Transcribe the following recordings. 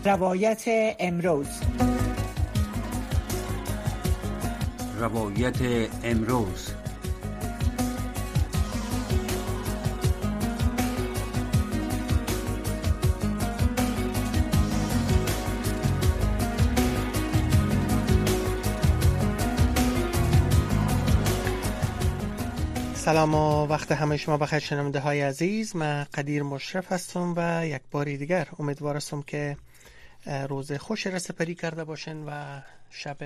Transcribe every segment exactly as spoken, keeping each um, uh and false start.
روایت امروز. روایت امروز. سلام و وقت همه شما بخیر شنونده های عزیز. من قدیر مشرف هستم و یک باری دیگر امیدوارم که روز خوش را سپری کرده باشین و شب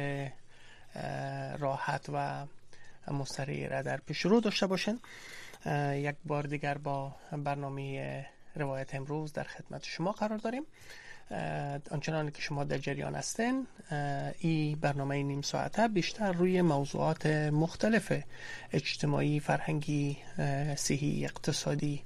راحت و مستریح را در پیش رو داشته باشین. یک بار دیگر با برنامه روایت امروز در خدمت شما قرار داریم. آنچنان که شما در جریان هستین، این برنامه نیم ساعته بیشتر روی موضوعات مختلف اجتماعی، فرهنگی، صحی، اقتصادی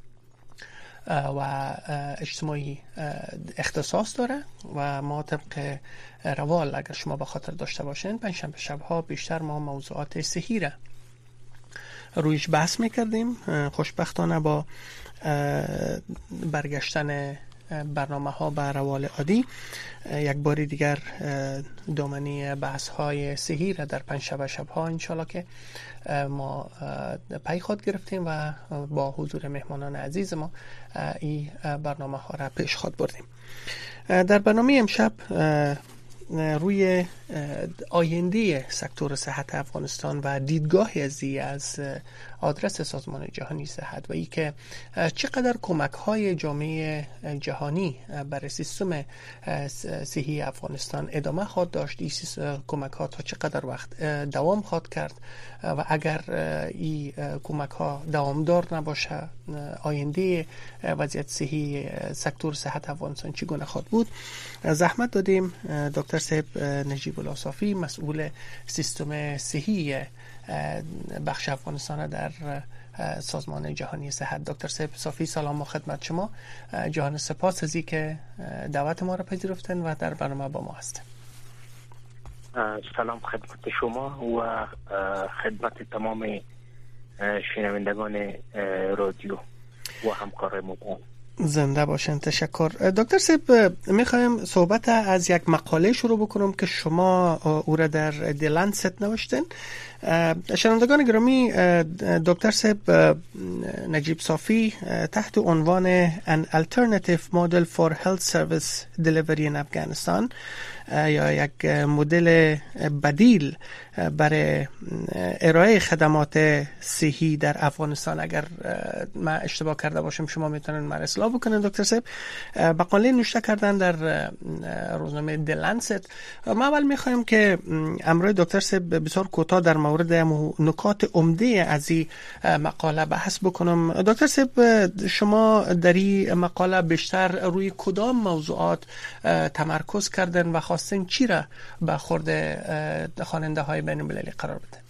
و اجتماعی اختصاص داره و ما طبق روال اگر شما به خاطر داشته باشین پنجشنبه شبها بیشتر ما موضوعات صحی را رویش بحث میکردیم. خوشبختانه با برگشتن برنامه ها به روال عادی یک باری دیگر دامنی بحث های صحی را در پنجشنبه شبها انشالله که ما پی خود گرفتیم و با حضور مهمانان عزیز ما این برنامه ها را پیش خود بردیم. در برنامه امشب روی آینده سکتور صحت افغانستان و دیدگاهی از از آدرس سازمان جهانی صحت و ای که چقدر کمک های جامعه جهانی برای سیستم صحی افغانستان ادامه خواهد داشت، این کمک ها تا چقدر وقت دوام خواهد کرد و اگر این کمک ها دوامدار نباشه آینده وضعیت صحی سکتور صحت افغانستان چگونه خواهد بود. زحمت دادیم دکتر صاحب نجیب الله صافی، مسئول سیستم صحی بخش افغانستان در سازمان جهانی صحت. دکتر صاحب صافی، سلام و خدمت شما. جهان سپاس از اینکه دعوت ما را پذیرفتن و در برنامه با ما هستین. سلام خدمت شما و خدمت تمام شنوندگان رادیو و همکار مدام. زنده باشین. تشکر. دکتر صاحب، میخوایم صحبت از یک مقاله شروع بکنم که شما او را در دی لنست نوشتین. شنوندگان گرامی، دکتر صاحب نجیب صافی تحت عنوان An Alternative Model for Health Service Delivery in Afghanistan یا یک مدل بدیل برای ارائه خدمات صحی در افغانستان، اگر من اشتباه کرده باشم شما میتونن من اصلاح بکنن دکتر صاحب، مقاله نوشته کردن در روزنامه دی لنست. ما اول میخوایم که امروز دکتر صاحب بسیار کوتاه در مورد نکات عمده از این مقاله بحث بکنم. دکتر صاحب، شما در این مقاله بیشتر روی کدام موضوعات تمرکز کردن و خواستن چی را به خورد خواننده های بین المللی قرار بده؟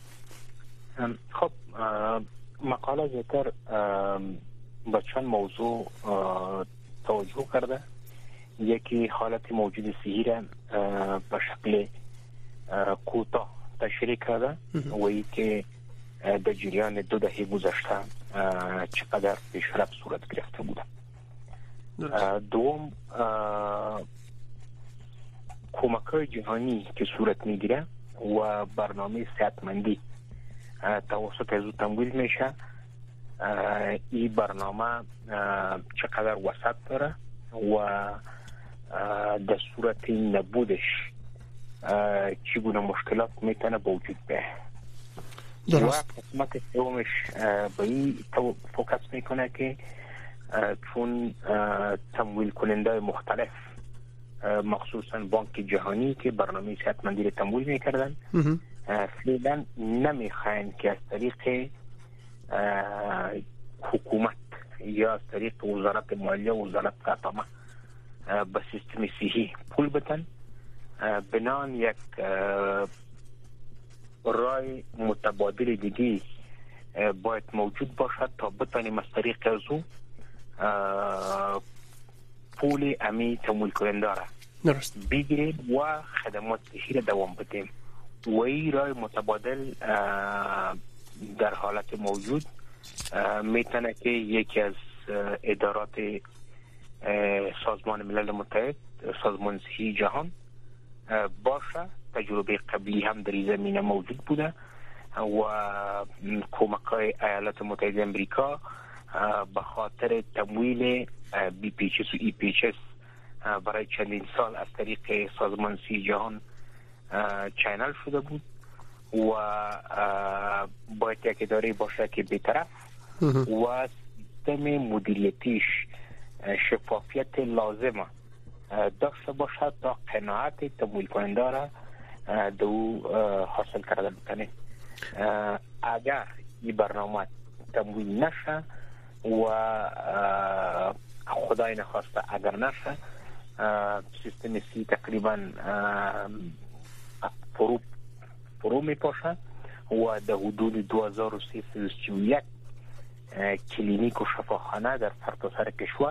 خب مقاله زیادتر به چند موضوع توجه کرده. یکی حالت موجود صحی را به شکل کوتاه تشریح کرده و ای که در جریان دو دهه گذشته چقدر پیشرفت صورت گرفته بوده. دوم، کمک‌های جهانی که صورت میگیره و برنامه صحتمندی توسط از او تمویل میشه، این برنامه چقدر وسعت داره و در صورت نبودش چگونه مشکلات میتونه به وجود بیاید. درست. و قسمت سومش به این فوکس میکنه که چون تمویل کننده مختلف مخصوصا بانک جهانی که برنامه صحتمندی را تمویل میکردن فعلا نمیخواین که از طریق حکومت یا از طریق وزارت مالیه و وزارت خاتمه به سیستم صحی پول بدن، بنان یک رای متبادل دیگه باید موجود باشد تا بتانیم از طریق از او پول امی تمویل کننده را بگیریم و خدمات صحی را دوام بدیم. و این رای متبادل در حالت موجود میتونه که یکی از ادارات سازمان ملل متحد سازمان صحی جهان باشه. تجربه قبلی هم در این زمینه موجود بوده و کمک‌های ایالات متحده امریکا به خاطر تمویل بی پی اچ اس و ای پی اچ اس برای چندین سال از طریق سازمان صحی جهان چینل شده بود و باید یک اداره باشه که بی‌طرف و سیستم مدیریتیش شفافیت لازمه داشته باشد تا قناعت تمویل کننده را دو حاصل کرده بکنه. اگر این برنامه تمویل نشه و خدای نخواسته اگر نشه سیستم سی تقریبا فرو فرو می پاشه و در حدود دو هزار و سیصد و سی و یک کلینیک و شفاخانه در سرتاسر کشور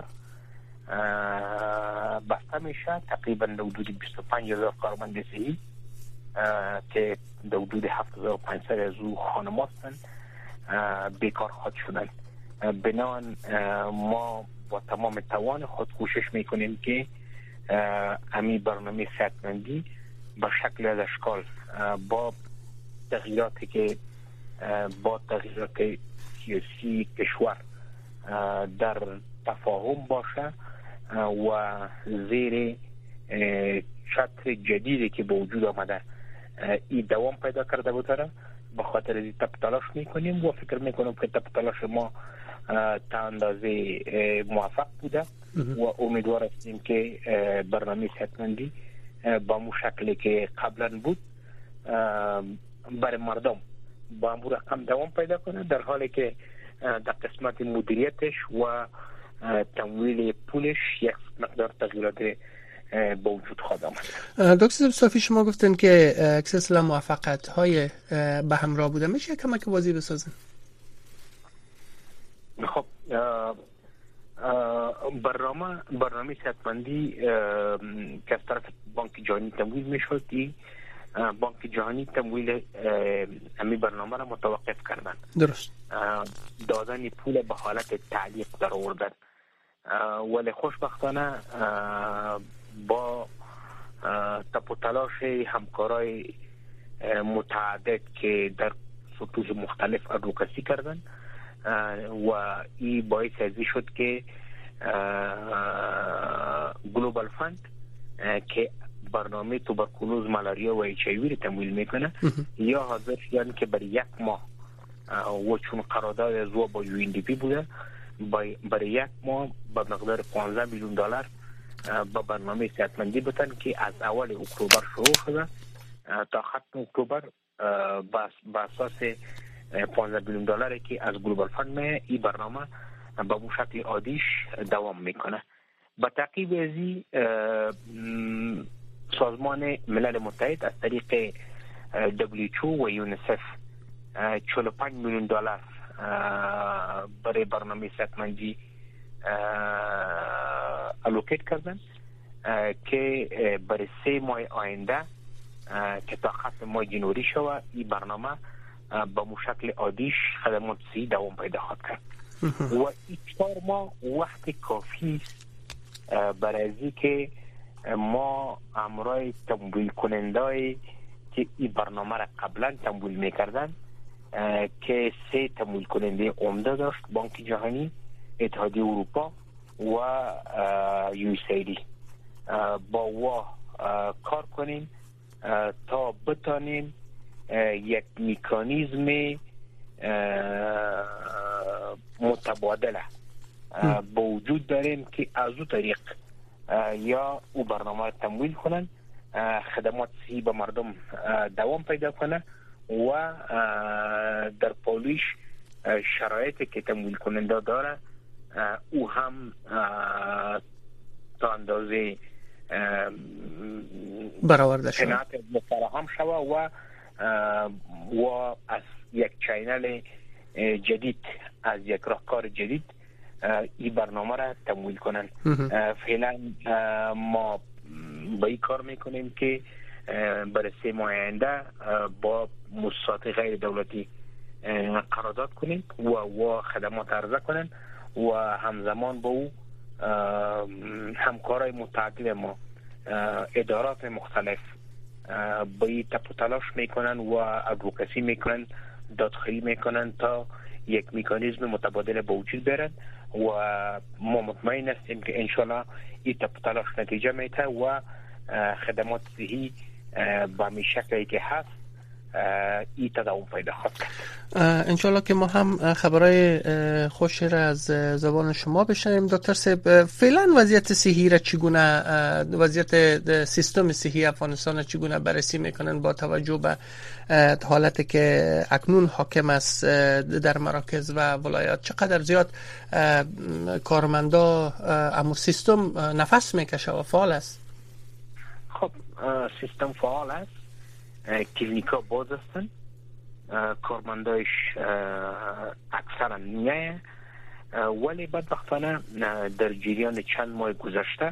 بسته میشه. تقریبا در حدود بیست و پنج هزار کارمند صحی که در حدود هفت هزار و پانصد از او خانم هستند بیکار خواهد شدند. بنابراین ما با تمام توان خود کوشش میکنیم که امی برنامه صحتمندی به شکل از اشکال با تغییراتی که با تغییرات سیاسی کشور در تفاهم باشه و زیر چتر جدیدی که به وجود آمده این دوام پیدا کرده بوده. به خاطر این تب تلاش میکنیم و فکر میکنم که تب تلاش ما تا اندازه موفق بوده و امیدوار هستیم که برنامه صحتمندی با مو شکلی که قبلا بود برای مردم با امور رقم دوام پیدا کنه، در حالی که در قسمت مدیریتش و تمویل پولش یک مقدار تغییرات با وجود خواهد آمد. دکتر صافی شما گفتن که اکسسلا موفقیت های به همراه بوده، میشه کمک واضح بسازن؟ خب برنامه برنامه صحتمندی که از طرف بانک جهانی تمویل میشد، بانک جهانی تمویل امی برنامه را متوقف کردن. درست. دادن پول به حالت تعلیق در آوردن، ولی خوشبختانه با تپ و تلاش همکارای متعدد که در سطوح مختلف ادوکسی کردن و این باعث ازی شد که گلوبال فند که برنامه توبرکولوز، مالاریا و ایچ آی وی را تمویل میکنه یا حاضر شدن که برای یک ماه و چون قرارداد از او با یو ان دی پی بوده برای یک ماه با مقدار پانزده میلیون دلار با برنامه صحتمندی بتن که از اول اکتبر شروع شده تا ختم اکتبر با اساس پانزده میلیون دلاری که از گلوبال فند می این برنامه با شکل عادیش دوام میکنه. با تعقیب ازی سازمان ملل متحد از طریق دبلیو اچ او و یونیسف چهل و پنج میلیون دلار برای برنامه صحتمندی الوکیت کردن که برای سه ماه آینده که تا ختم ماه جنوری شود این برنامه با مشکل عادیش خدمات صحی دوام پیدا خواهد کرد و این چهار ماه وقت کافی است برای ازی که ما امرای تمویل کننده‌ای که این برنامه را قبلا تمویل میکردن که سه تمویل کننده عمده داشت، بانک جهانی، اتحادیه اروپا و یو اس ای دی، با وا کار کنیم تا بتانیم یک مکانیزم متبادله با وجود داریم که از او طریق یا او برنامه را تمویل کنن، خدمات صحی به مردم دوام پیدا کنه و در پالیش شرایطی که تمویل کننده داره او هم تا اندازه برآورده شود فراهم شود و و از یک چینل جدید، از یک راهکار جدید این برنامه را تمویل کنن. فعلا ما با این کار میکنیم که برای سه ماه آینده با مؤسسات غیر دولتی قرارداد کنیم و و خدمات عرضه کنن و همزمان با او همکارای متعدد ما ادارات مختلف به این تپ و تلاش میکنن و ادوکسی میکنن، دادخواهی میکنن تا یک مکانیزم متبادل به وجود برد و ما مطمئن هستیم که انشالله این تپ و تلاش نتیجه میده و خدمات صحی به می شکلی که هست این تداوم پیدا خواهد کرد. انشالله که ما هم خبرهای خوشی را از زبان شما بشنویم. دکتر صاحب، فعلا وضعیت صحی را چگونه، وضعیت سیستم صحی افغانستان را چگونه بررسی میکنن با توجه به حالتی که اکنون حاکم است در مراکز و ولایات؟ چقدر زیاد کارمندا اما سیستم نفس میکشه و فعال است؟ خب سیستم فعال است، کلینیکا باز هستن، کارمندایش اکثرا نیه، ولی بدبختانه در جریان چند ماه گذشته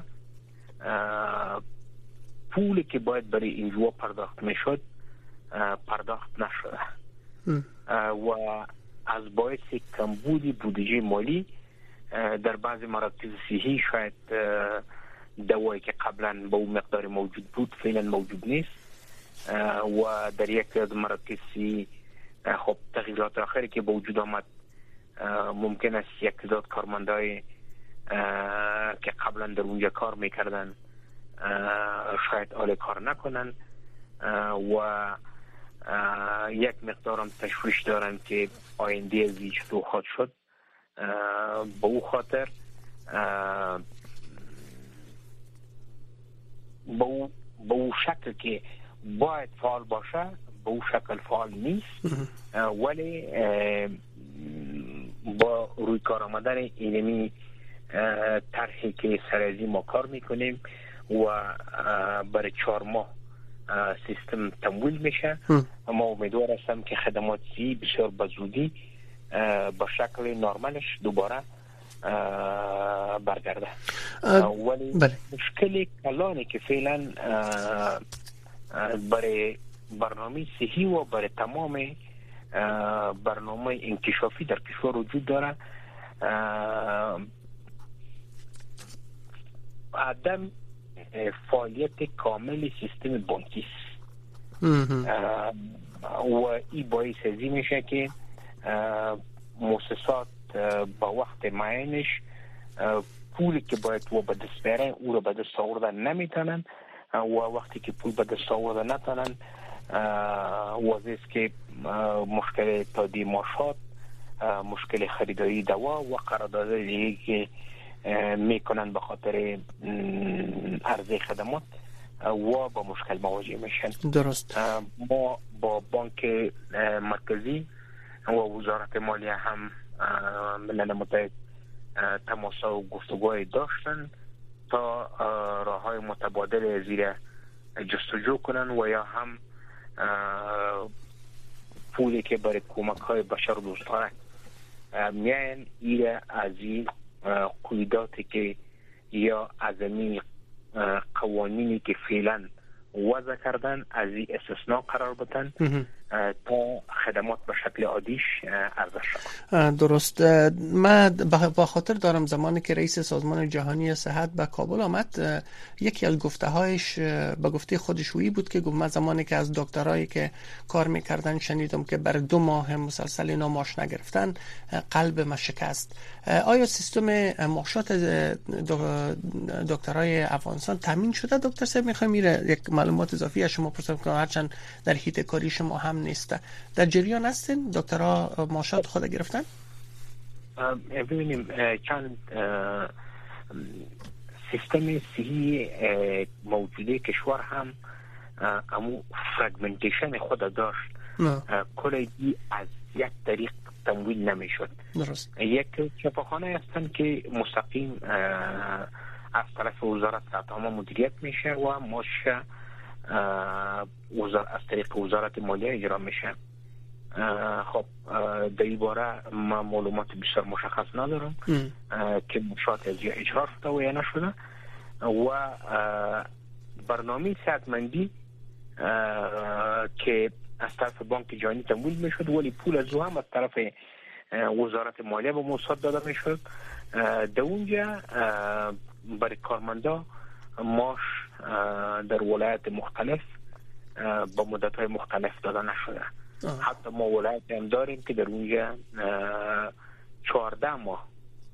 پولی که باید برای اینجا پرداخت میشد پرداخت نشده و از باعث کمبود بودجه مالی در بعضی مراکز صحی شاید دوایی که قبلا به اون مقدار موجود بود فعلا موجود نیست و در یک از مراکز صحی خب تغییرات آخری که به وجود آمد ممکن است یک تعداد کارمندای که قبلا در اونجا کار میکردن شاید آل کار نکنن و یک مقدارم تشویش دارن که آینده از چطور خواهد شد. به او خاطر به او به او شکل که باید فعال باشه به او شکل فعال نیست، ولی با روی کار آمدن اینمی طرحی که سرازی ما کار میکنیم و برای چهار ماه سیستم تمویل میشه، اما امیدوار هستم که خدمات صحی بسیار بزودی با شکل نرمالش دوباره برگرده. ولی بله. مشکل کلانی که فعلا برای برنامه صحی و برای تمام برنامه انکشافی در کشور وجود داره عدم فعالیت کامل سیستم بانکی است و این باعث ازی میشه که مؤسسات با وقت معینش پولی که باید و به دست بیارن او رو به دست آوردن نمیتونن و وقتی که پول به دست آوردن نتونن واضح است که مشکل تادی ماشات، مشکل خریداری دوا و قراردادهای دیگه که میکنن به خاطر عرضه خدمات و با مشکل مواجه میشن. درست. ما با بانک مرکزی و وزارت مالیه هم ملل متحد تماس و گفتگوهای داشتن تا راه های متبادل زیر جستجو کنن و یا هم پولی که برای کمک های بشر دوستانه میان ایره از این قیوداتی که یا از این قوانینی که فعلا وضع کردن از این استثناء قرار بدن تا خدمات به شکل عادیش ارزش شود. درست. من با خاطر دارم زمانی که رئیس سازمان جهانی صحت به کابل آمد یکی از گفته هایش به گفته خودش وی بود که گفت من زمانی که از دکترایی که کار میکردن شنیدم که برای دو ماه مسلسل اینا ماش نگرفتن قلب ما شکست. آیا سیستم معاشات دکترای افغانستان تامین شده دکتر صاحب؟ میخوایم میره یک معلومات اضافی از شما پرسم که هرچند در حیط کاری شما هم نیسته. در جریان هستین دکترها معاشات خود گرفتن؟ ببینیم چند سیستم صحی موجوده کشور هم امو فرگمنتیشن خود داشت، کلی از یک طریق تمویل نمیشد. درست. یک شفاخانه هستن که مستقیم از طرف وزارت صحت عامه مدیریت میشه و ماش وزارت از طریق وزارت مالیه اجرا میشه. خب در این باره ما معلومات بسیار مشخص ندارم که مشاهد از اجرا شده و یا نشده و برنامه صحتمندی که از طرف بانک جهانی تمویل میشد ولی پول از او هم از طرف وزارت مالیه به موساد داده میشد. در اونجا برای کارمندا ماش در ولایت مختلف با مدت‌های مختلف داده نشده. آه. حتی ما ولایت هم داریم که در اونجا چهارده ماه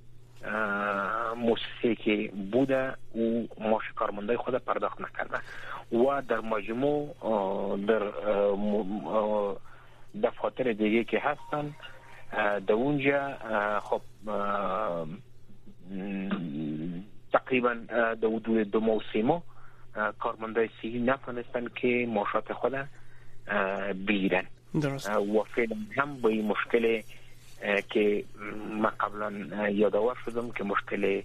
مؤسسه که بوده او معاش کارمندای خود پرداخت نکرده و در مجموع در دفاتر دیگه که هستن در اونجا خب تقریبا در حدود دو ماه و سه ماه کارمندای صحی نتونستن که معاشات خود بگیرن. درست. و فعلا هم با این مشکل که ما قبلا یادآور شدم که مشکل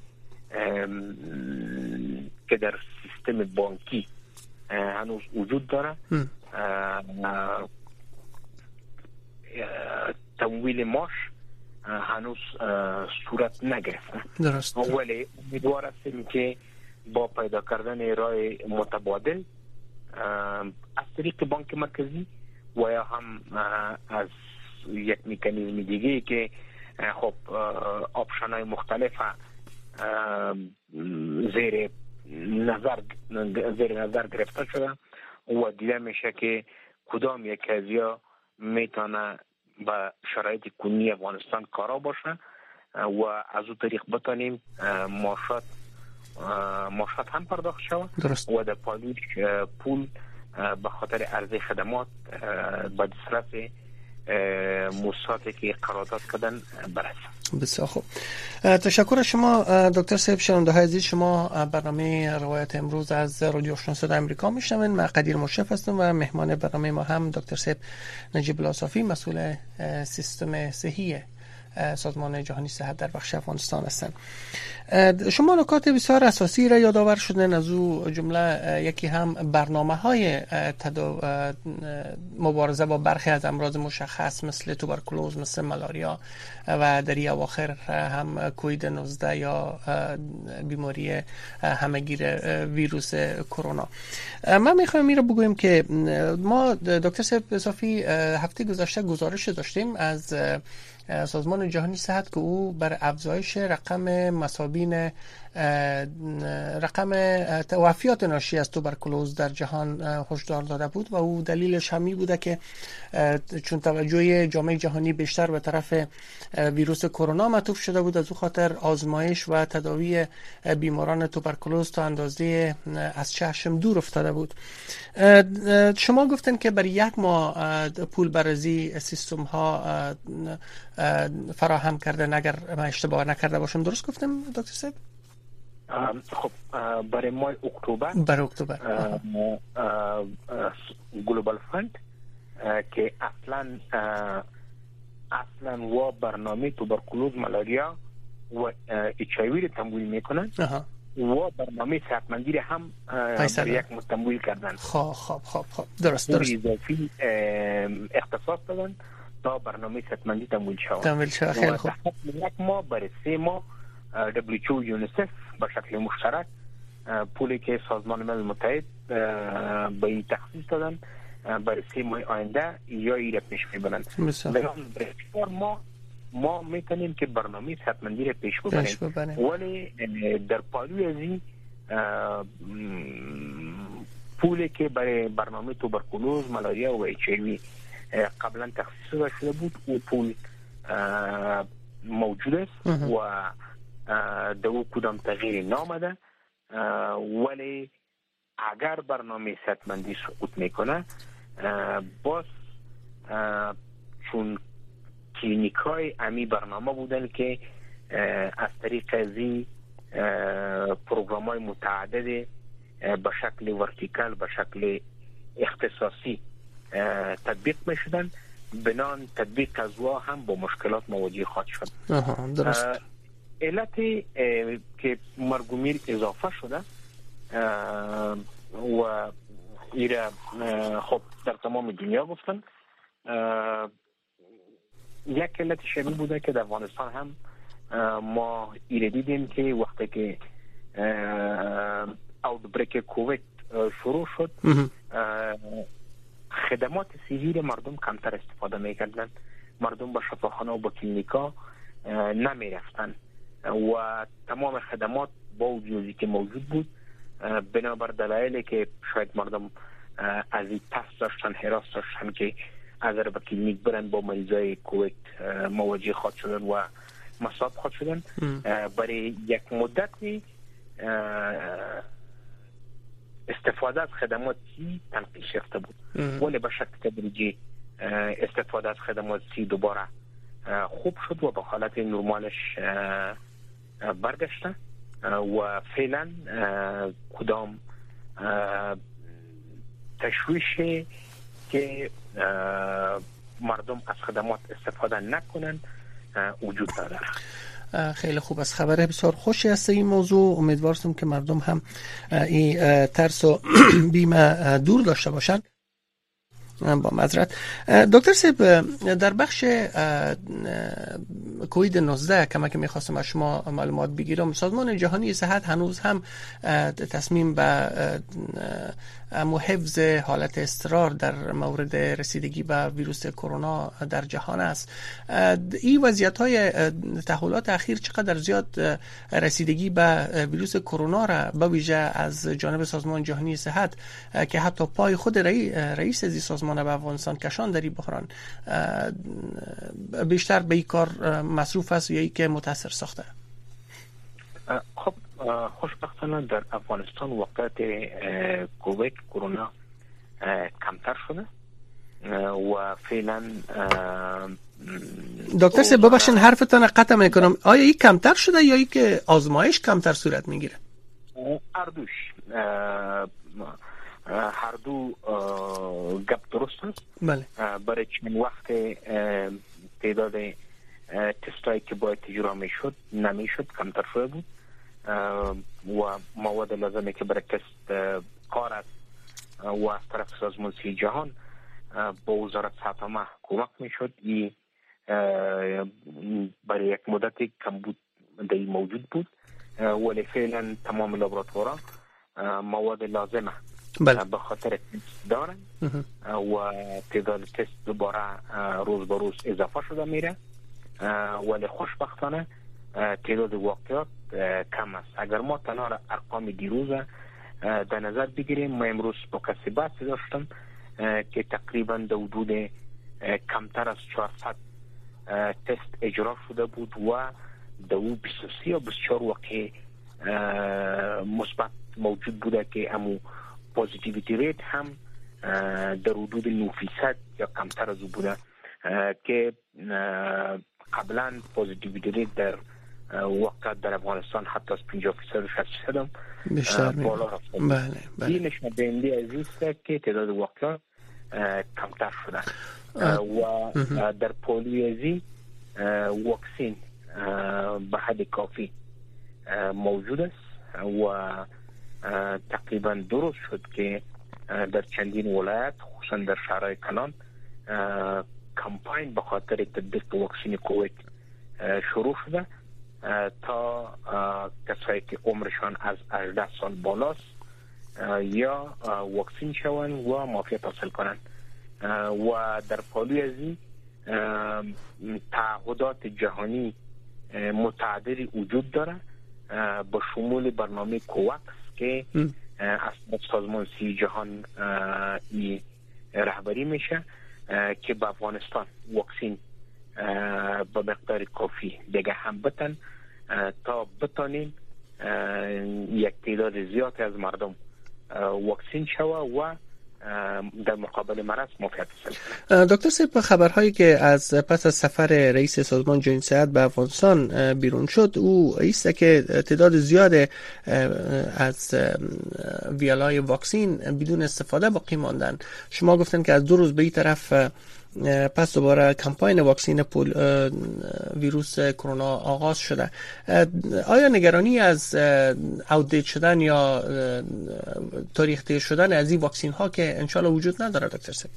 که در سیستم بانکی هنوز وجود داره، تمویل معاش هنوز صورت نگرفته. درست. ولی امیدوار هستیم که با پیدا کردن راه متبادل از طریق بانک مرکزی و یا هم از یک مکانیزم دیگه که خب آپشن‌های مختلف زیر نظر زیر نظر گرفته شده و دیده میشه که کدام یک از یا میتونه با شرایط کنونی افغانستان کارا باشه و از اون طریق بتانیم معاشات معاشات هم پرداخت شود و در پالوش پول به خاطر عرضه خدمات با دسترس موسساتی که قرارداد کردن برسه. بسیار خوب. تشکر از شما دکتر صاحب. شنونده‌های عزیز، شما برنامه روایت امروز از رادیو آشنا صدای آمریکا میشنوین. من قدیر مشرف هستم و مهمان برنامه ما هم دکتر صاحب نجیب الله صافی، مسئول سیستم صحی سازمان جهانی صحت در بخش افغانستان هستند. شما نکات بسیار اساسی را یادآور شدن، از او جمله یکی هم برنامه‌های مبارزه با برخی از امراض مشخص مثل توبرکولوز، مثل ملاریا و در اواخر هم کووید نوزده یا بیماری همهگیر ویروس کرونا. من میخوایم این را بگویم که ما دکتر صاحب صافی هفته گذشته گزارش داشتیم از سازمان جهانی صحت که او بر افزایش رقم مصابین رقم وفیات ناشی از توبرکولوز در جهان هشدار داده بود و او دلیلش همی بوده که چون توجه جامعه جهانی بیشتر به طرف ویروس کرونا معطوف شده بود، از او خاطر آزمایش و تداوی بیماران توبرکولوز تا اندازه از چشم دور افتاده بود. شما گفتن که برای یک ماه پول برازی سیستم ها فراهم کرده، اگر من اشتباه نکرده باشم. درست گفتم دکتر صاحب؟ خب برای ماه اکتبر برای اکتبر گلوبال فند که اصلا اصلا و برنامه توبرکولوز، ملاریا و اچ آی وی رو تمویل میکنن و برنامه صحتمندی رو هم برای یک متمویل کردن. خب خب خب خب درست درست اضافی اختصاص دادن تا برنامه صحتمندی تمویل شود. تمویل شود. خیلی خوب. یک ماه برای سه ماه دبلیو و یونیسف به شکل مشترک پولی که سازمان ملل متحد به این تخصیص دادن برای سه ماه آینده یا ایره پیش میبرن. برای ما ما میتونیم که برنامه صحتمندی را پیش ببریم، ولی در پالوی از این پولی که برای برنامه توبرکولوز، ملاریا و اچ آی وی قبلا تخصیص شده بود او پول موجود است و دو کدام تغییر نامده، ولی اگر برنامه صحتمندی سقوط میکنه باز چون کلینیک های امی برنامه بودن که از طریق ازی پروگرام های متعدد به شکل ورتیکال به شکل اختصاصی تطبیق میشدن، بنان تطبیق از وا هم با مشکلات مواجه خواهد شد. درست. علت که مرگ و میر اضافه شده و ایره خب در تمام دنیا گفتن، یک علت شبیه بوده که در افغانستان هم ما ایره دیدیم که وقتی که اوتبریک کووید شروع شد خدمات صحی مردم کمتر استفاده میکردن، مردم با شفاخانه و با کلینیکا نمی رفتن و تمام خدمات با وجودی که موجود بود بنابر دلایلی که شاید مردم از این ترس داشتن، حراس داشتن که اگر به کلینیک برن با مریضای کووید مواجه خواهد شدن و مصاب خواهد شدن. برای یک مدتی استفاده از خدمات سی تنقیش یافته بود، ولی به شکل تدریجی استفاده از خدمات سی دوباره خوب شد و به حالت نرمالش برگشته و فعلا کدام تشویشی که مردم از خدمات استفاده نکنن وجود نداره. خیلی خوب است. خبر بسیار خوشی است این موضوع. امیدوارم که مردم هم این ترس و بیم دور داشته باشند. با معذرت دکتر صاحب، در بخش کووید نوزده کما که میخواستم از شما معلومات بگیرم، سازمان جهانی صحت هنوز هم تصمیم به امو حفظ حالت اضطرار در مورد رسیدگی به ویروس کرونا در جهان است. این وضعیت های تحولات اخیر چقدر زیاد رسیدگی به ویروس کرونا را به ویژه از جانب سازمان جهانی صحت که حتی پای خود رئیس از سازمان به افغانستان کشان در این بحران بیشتر به این کار مصروف است یا ای که متاثر ساخته؟ خب خوشبختانه در افغانستان وقت کووید کرونا کمتر شده و فعلا دکتر صاحب ببخشید حرفتان قطع میکنم، آیا این کمتر شده یا ای که آزمایش کمتر صورت میگیره؟ اردوش هر دو گپ درست است. بله. برای چند وقت تعداد تستایی که باید تجربه میشد نمیشد، کمتر شده بود و مواد لازمه که برای تست کار است و از طرف سازمان صحت جهان با وزارت صحت عامه کمک میشد. این برای یک مدتی کم بود دی موجود بود، ولی فعلا تمام لابراتوارها مواد لازمه بله. به خاطر تست دارن و تعداد تست دوباره روز به روز اضافه شده میره، ولی خوشبختانه تعداد واقعات کم است. اگر ما تنها ارقام دیروز در نظر بگیریم، ما امروز با کسی بحث داشتم که تقریبا در حدود کمتر از چهارصد تست اجرا شده بود و در او بیست و سه یا بیست و چهار واقع مثبت موجود بوده که امو پوزیتیویتی ریت هم در حدود نه فیصد یا کمتر از او بوده که قبلا پوزیتیویتی ریت در وقت در افغانستان حتی از پنجاه فیصد و شصت فیصد هم بیشتر بالا رفته. بله بله. این نشان دهنده از است که تعداد واقعات کمتر شده و در پولیویزی واکسین به حد کافی موجود است و تقریبا درست شد که در چندین ولایت خصوصا در شهرهای کلان کمپاین به خاطر تطبیق واکسین کووید شروع شده تا کسایی که عمرشان از هجده سال بالاست یا واکسین شوند و معافیت حاصل کنند. و در پالیویزی تعهدات جهانی متعددی وجود داره با شمول برنامه کوواکس که از سازمان صحت جهان ای رهبری میشه که به افغانستان واکسین به مقدار کافی دیگه هم بتن تا بتانیم یک تعداد زیاد از مردم واکسین شوه و در مقابل مرض معافیت حاصل. دکتر صاحب، خبرهایی که از پس از سفر رئیس سازمان جهانی صحت به افغانستان بیرون شد او است که تعداد زیاد از ویالای واکسین بدون استفاده باقی ماندن. شما گفتن که از دو روز به این طرف پس دوباره کمپاین واکسین پول ویروس کرونا آغاز شده. آیا نگرانی از آوتدیت شدن یا تاریخی شدن از این واکسین ها که انشالله وجود نداره دکتر صاحب؟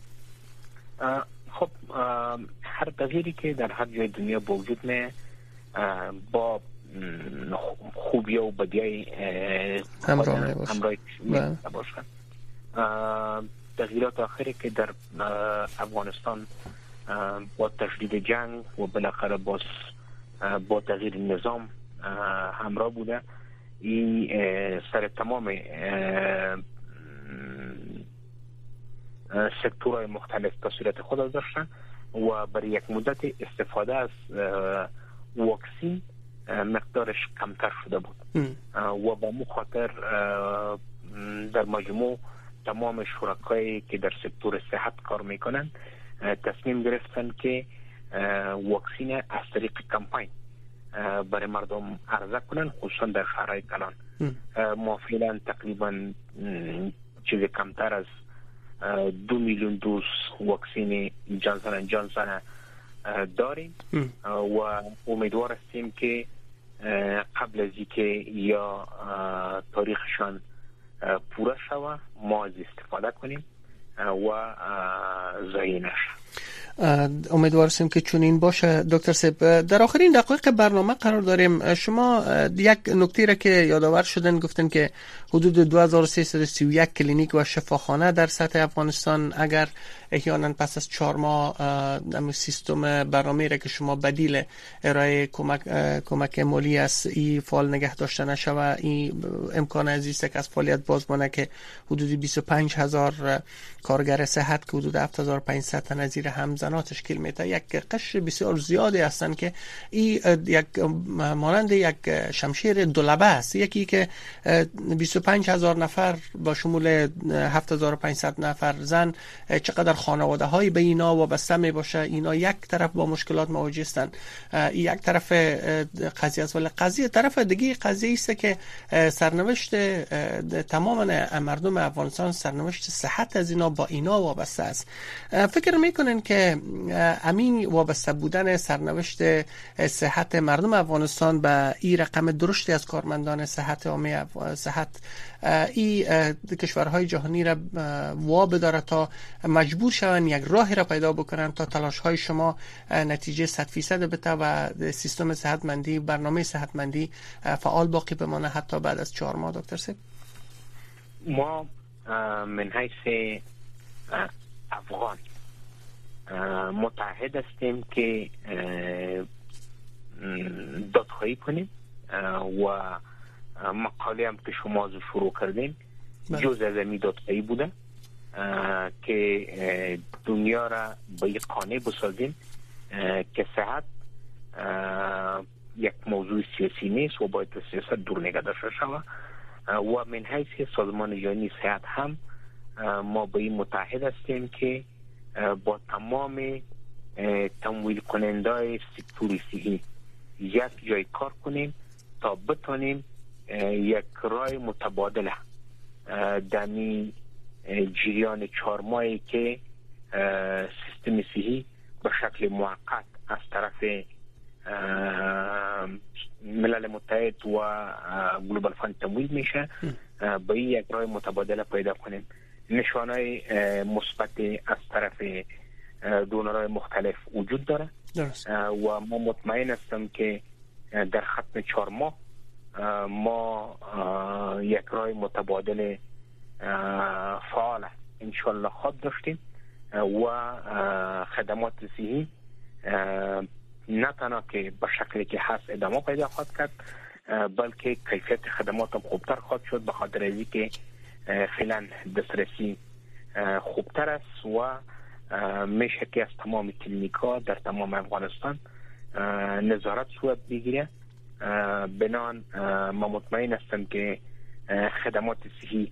خب هر تغییری که در هر جای دنیا وجود نه با خوبی و بدی همراه باشد. تغییرات آخری که در افغانستان با تشدید جنگ و بالاخره باز با تغییر نظام همراه بوده، این سر تمام سکتورهای مختلف تصویرات خود داشتن و برای یک مدت استفاده از واکسین مقدارش کمتر شده بود و با مو خاطر در مجموع تمام شرکایی که در سکتور صحت کار میکنن تصمیم گرفتن که واکسین از طریق کمپاین برای مردم عرضه کنن، خصوصا در شهرهای کلان. ما فعلا تقریبا چیز کمتر از دو میلیون دوز واکسین جانسون اند جانسون داریم و امیدوار هستیم که قبل از اینکه یا تاریخشان پوره شود ما از استفاده کنیم و ضایع نشه. امیدوار هستیم که چنین باشه. دکتر صاحب، در آخرین دقایق برنامه قرار داریم. شما یک نکته را که یادآور شدن گفتن که حدود دو هزار و سیصد و سی و یک کلینیک و شفاخانه در سطح افغانستان اگر احیانا پس از چهار ماه نمی سیستم برنامه را که شما بدیل ارائه کمک کمک مالی از این فعال نگه داشته نشه و این امکان عزیزه که از فعالیت باز مانه که حدود بیست و پنج هزار کارگر صحت که حدود هفت هزار و پانصد تا نظیر همزنا تشکیل میده، یک قشر بسیار زیادی هستند که این یک مانند یک شمشیر دولبه است. یکی که بیست و پنج هزار نفر با شمول هفت هزار و پانصد نفر زن چقدر خانواده های به اینا وابسته می باشه، اینا یک طرف با مشکلات مواجه هستند، یک طرف قضیه است، ولی قضیه طرف دیگه قضیه است که سرنوشت تمام مردم افغانستان، سرنوشت صحت از اینا با اینا وابسته است. فکر میکنن که امین وابسته بودن سرنوشت صحت مردم افغانستان به این رقم درشتی از کارمندان صحت عامه صحت این کشورهای جهانی را واب داره تا مجبور شوند یک راهی را پیدا بکنن تا تلاش های شما نتیجه صد فیصد بده و سیستم صحتمندی، برنامه صحتمندی فعال باقی بمانه حتی بعد از چهار ماه؟ دکتر صاحب، ما من حیث افغان متعهد هستیم که دادخواهی کنیم و مقاله هم که شما از شروع کردیم جز از امی دادخواهی بوده که دنیا را به یک قانع بسازیم که صحت یک موضوع سیاسی نیست و باید سیاست دور نگه داشته شود و من حیث سازمان جهانی صحت هم ما به این متحد هستیم که با تمام تمویل کننده سکتور صحی یک جای کار کنیم تا بتانیم یک راه متبادله دمی جریان چهار ماهی که سیستم صحی به شکل موقت از طرف ملل متحد و گلوبال فاند تمویل میشه به یک راه متبادله پیدا کنیم. نشانه مثبت از طرف دونرهای مختلف وجود داره درست. و ما مطمئن هستم که در ختم چهار ماه ما یک راه متبادل فعال انشالله خود داشتیم و خدمات صحی نه تنها که به شکلی که هست ادامه پیدا خواهد کرد بلکه کیفیت خدمات هم خوبتر خواهد شد به خاطر از اینکه فعلا دسترسی خوبتر است و میشه که از تمام کلینیک ها در تمام افغانستان نظارت صورت بگیره. بنان ما مطمئن هستم که خدمات صحی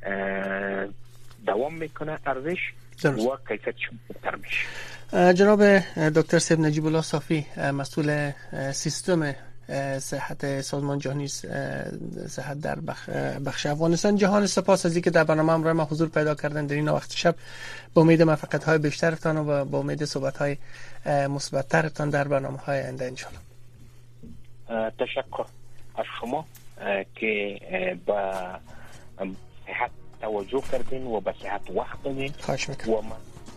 دوام میکنه ارزش و کیفیتش خوبتر میشه. جناب دکتر صاحب نجیب الله صافی، مسئول سیستم صحت سازمان جهانی صحت در بخش افغانستان، جهان سپاس از اینکه در برنامه همراه ما حضور پیدا کردن در این وقت شب. با امید موفقیت های بیشترتان و با امید صحبت های مثبت‌ترتان در برنامه‌های آینده ان شاء الله. تشکر از شما که با صحت توجه کردین و به صحت وقت دادین. خواهش میکنم. و من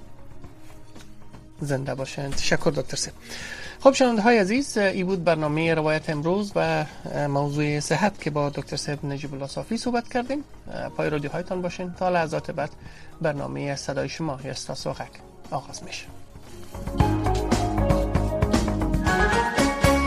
زنده باشین. تشکر دکتر صاحب. خب شنونده های عزیز، این بود برنامه روایت امروز و موضوع صحت که با دکتر صاحب نجیب الله صافی صحبت کردیم. پای رادیو هایتان باشین تا لحظات بعد برنامه صدای شما یا استاسوغک آغاز میشه.